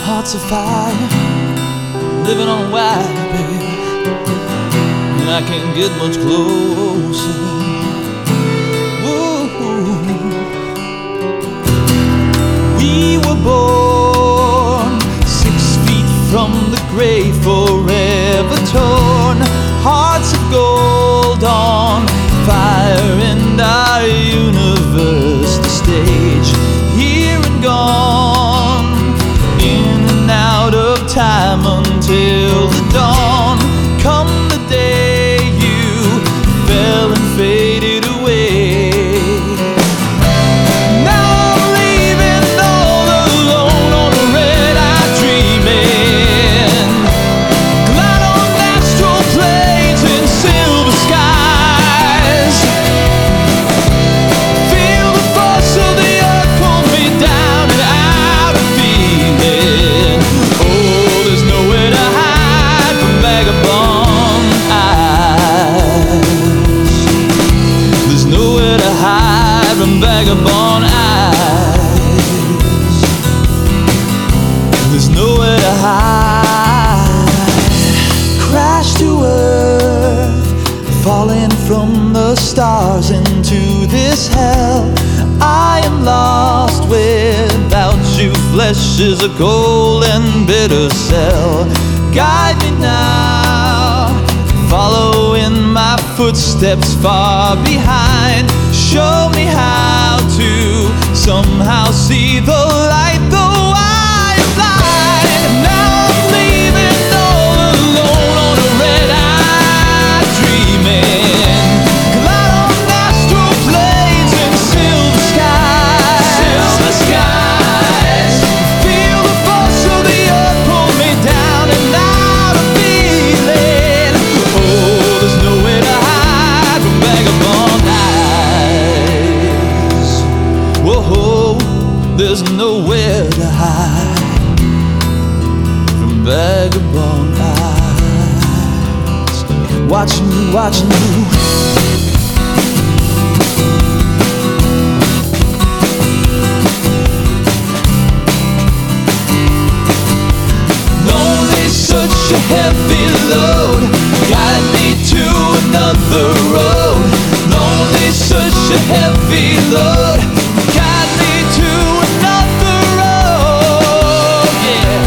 heart's a fire, living on wire, baby, and I can't get much closer. Woo. We were born 6 feet from the grave, forever torn, hearts of gold on fire, and our universe the stage, here and gone, in and out of time until the dawn. Come the day you fell and faded away. Now I'm leaving all alone on the red-eye dreaming, glide on astral planes in silver skies. Feel the force of the earth pull me down and out of feeling. Oh, there's nowhere to hide from vagabond eyes. There's nowhere to hide from vagabond eyes. There's nowhere to hide. Crash to earth, falling from the stars into this hell. I am lost without you. Flesh is a cold and bitter cell. Guide me now, follow in my footsteps far behind. Show me how to somehow see the light, though I am blind. Now I'm leaving all alone on a red-eye dreaming, glide on astral planes in silver skies. Silver skies. Feel the force of the earth pull me down and out of feeling. Oh, there's nowhere to hide from vagabond eyes. Whoa, there's nowhere to hide from vagabond eyes. Watching you, watching you. Lonely, such a heavy load, guide me to another road. Lonely, such a heavy load, guide me to another road. Yeah.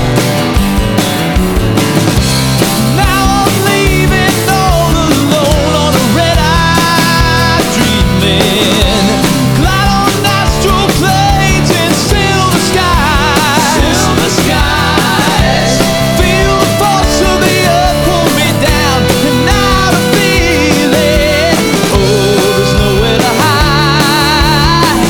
Now I'm leaving all alone on a red-eye dreaming, glide on astral planes in silver skies. Silver skies. Feel the force of the earth pull me down and out of feeling. Oh, there's nowhere to hide.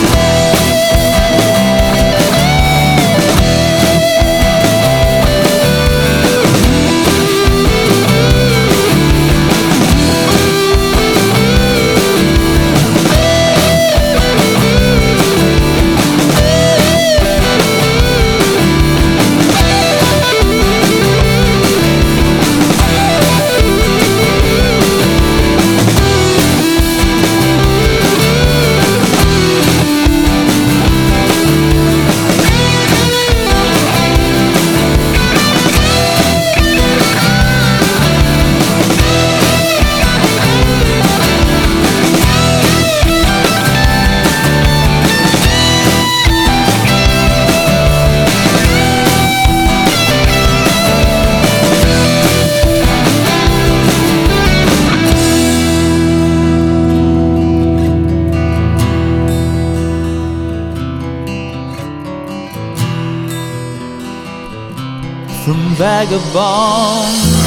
From vagabond